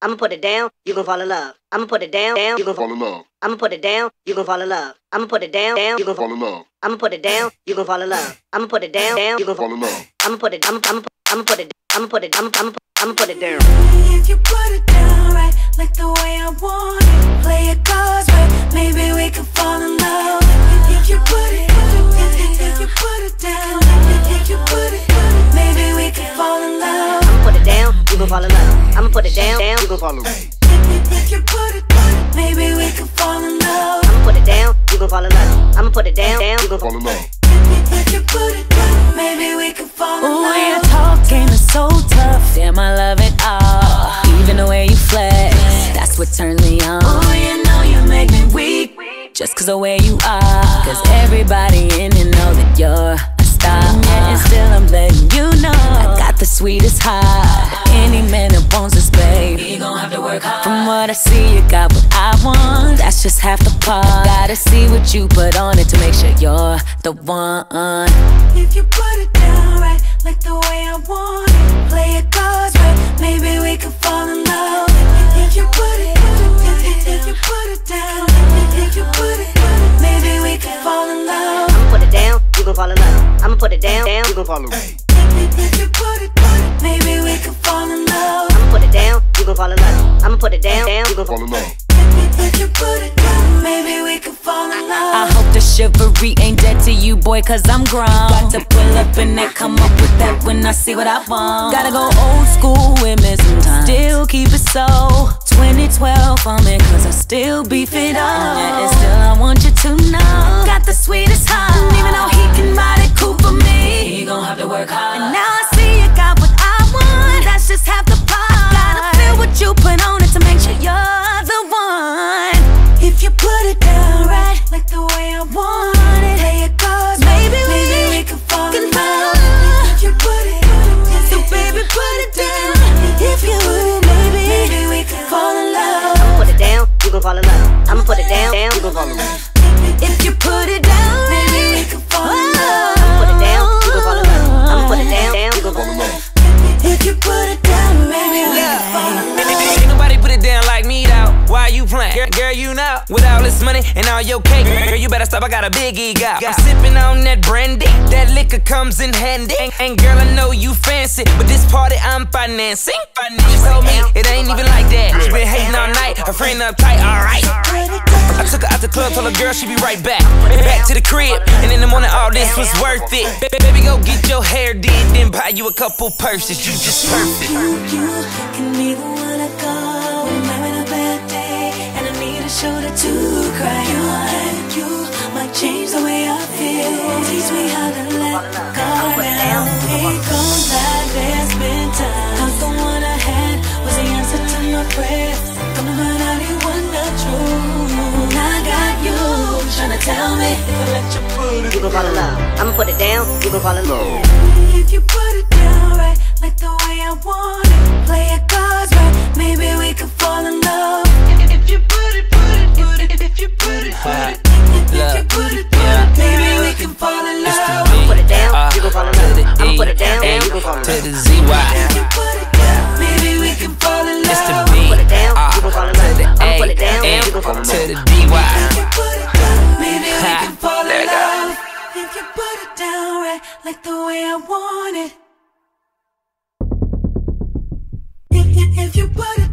I'ma put it down, you gon' fall in love. I'ma put it down, you gon' fall in love. I'ma put it down, you gon' fall in love. I'ma put it down, you gon' fall in love. I'ma put it down, you gon' fall in love. I'ma put it down, you gon' fall in love. I'ma put it down. I'ma put it down. If you put it down right, like the way I want it, play it cards right, maybe we can fall in love. If you put it down, if you put it, maybe we can fall in love. I'ma put it down, you gon' fall in love. I'ma put it down, you gon' fall in love. If you put it, maybe we can fall in love. I'ma put it down, you gon' fall in love. I'ma put it down, you gon' fall in love. If you put it down, maybe we can fall in love. Ooh, your talk game is so tough. Damn, I love it all. Even the way you flex, that's what turns me on. Oh, you know you make me weak, Just cause the way you are. Cause everybody in it know that you're a star. And still I'm letting you know I got the sweetest heart. Any man that wants this, babe, you gon' have to work hard. from what I see, you got what I want. That's just half the part. Gotta see what you put on it to make sure you're the one. If you put it down right, like the way I want it, play it cards right, maybe we can fall in love. If you put it, if you put it down, if you put it, maybe we can fall in love. I'ma put it down, you gon' fall in love. I'ma put it down, you gon' fall in love. If you put it, maybe we can fall in love. I'ma put it down, you gon' fall in love. I'ma put it down, you gon' fall in love. If you put it, maybe we can fall in love. I hope the chivalry ain't dead to you, boy, cause I'm grown. Got to pull up and then come up with that when I see what I want. Gotta go old school with me sometimes. Still keep it so 2012 for me, cause I still beef it up. And still I want you to know got the sweetest heart. Even though he can ride it cool for me, he gon' have to work hard. and now I see you got what I want. That's just half the part. Gotta feel what you put on it to make sure you're the one. If you put it down right, like the way I want it, play it cards, Maybe we can fall in fall. love. If you put it, So baby, put it down. if you would, maybe we can fall in love. I'ma put it down, you gon' fall in love. I'ma put it down, you gon' fall in love. If you put it down, Maybe we can fall in love. I'ma put it down, you gon' fall in love. I'ma put it down, you gon' fall in love. If you put it down, maybe we can fall in love. Ain't nobody put it down like me though. Why you playing? Girl, you know. With all this money and all your cake, girl, you better stop. I got a big ego. I'm sipping on that brandy. That liquor comes in handy. And girl, I know you fancy, but this party I'm financing. She told me it ain't even like that. She been hating all night. Her friend uptight. Alright. I took her out the club, told her girl she be right back. Back to the crib, and in the morning all this was worth it. Baby, go get your hair did, then buy you a couple purses. You just perfect. You can be the one I call when I'm having a bad day and I need a shoulder to cry on. You might change the way I feel, teach me how to let go now. It goes like there's been time. I'm the one I had was the answer to my prayer. Come to find out it wasn't the truth. I got you trying to tell me if I let you put it. You gon' fall in love. I'ma put it down, you gon' fall in love. If you put it down right, like the way I want it, play it cards right, maybe we can fall in love. If you put it, if you put it, maybe we can fall in love. I'ma put it down, you gon' fall in love. I'ma put it down, you gon' fall in To love. the ZY. If you put it down, maybe we can fall in It's the love. B. Put it down, you gon' fall in love. To the I'ma A. put it down, M you gon' fall in to love. the DY. If you put it down, maybe we Ha, can fall there in you go. love. If you put it down right, like the way I want it. If you put it